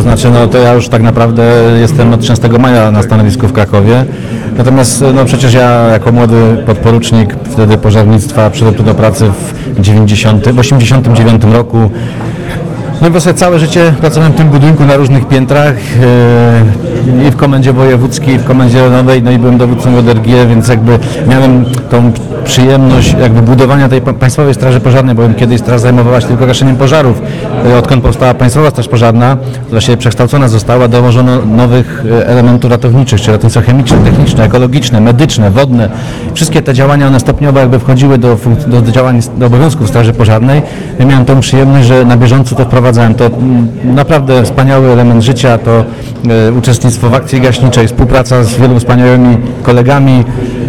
znaczy to ja już tak naprawdę jestem od 13 maja na stanowisku w Krakowie, natomiast przecież ja jako młody podporucznik wtedy pożarnictwa przyszedłem tu do pracy w 89 roku. No i właściwie całe życie pracowałem w tym budynku na różnych piętrach i w komendzie wojewódzkiej, i w komendzie rejonowej, no i byłem dowódcą ODRG, więc jakby miałem tą przyjemność jakby budowania tej Państwowej Straży Pożarnej, bowiem kiedyś straż zajmowała się tylko gaszeniem pożarów. Odkąd powstała Państwowa Straż Pożarna, właściwie przekształcona została, dołożono nowych elementów ratowniczych, czyli ratownictwo chemiczne, techniczne, ekologiczne, medyczne, wodne. Wszystkie te działania, one stopniowo jakby wchodziły do działań, do obowiązków Straży Pożarnej. Ja miałem tą przyjemność, że na bieżąco to wprowadzałem. To naprawdę wspaniały element życia, to uczestnictwo w akcji gaśniczej, współpraca z wieloma wspaniałymi kolegami.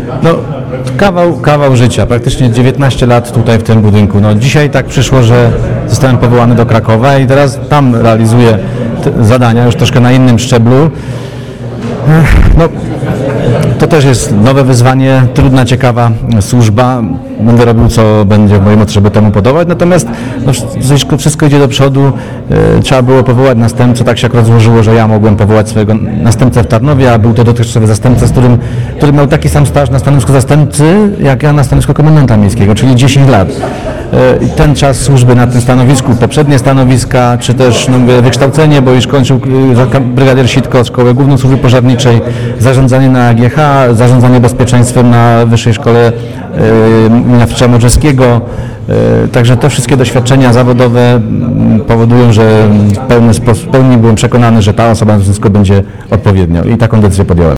Kawał życia, praktycznie 19 lat tutaj w tym budynku. Dzisiaj tak przyszło, że zostałem powołany do Krakowa i teraz tam realizuję zadania, już troszkę na innym szczeblu. To też jest nowe wyzwanie, trudna, ciekawa służba. Będę robił, co będzie w mojej mocy, żeby temu podobać. Natomiast wszystko idzie do przodu. Trzeba było powołać następcę. Tak się akurat złożyło, że ja mogłem powołać swojego następcę w Tarnowie, a był to dotychczasowy zastępca, który miał taki sam staż na stanowisku zastępcy, jak ja na stanowisku komendanta miejskiego, czyli 10 lat. I ten czas służby na tym stanowisku, poprzednie stanowiska, czy też wykształcenie, bo już kończył brygadier Sitko, Szkołę Główną Służby Pożarniczej, zarządzanie na AGH, zarządzanie bezpieczeństwem na Wyższej Szkole Nafcia Modrzewskiego. Także te wszystkie doświadczenia zawodowe powodują, że w pełni byłem przekonany, że ta osoba na stanowisku będzie odpowiednio i taką decyzję podjąłem.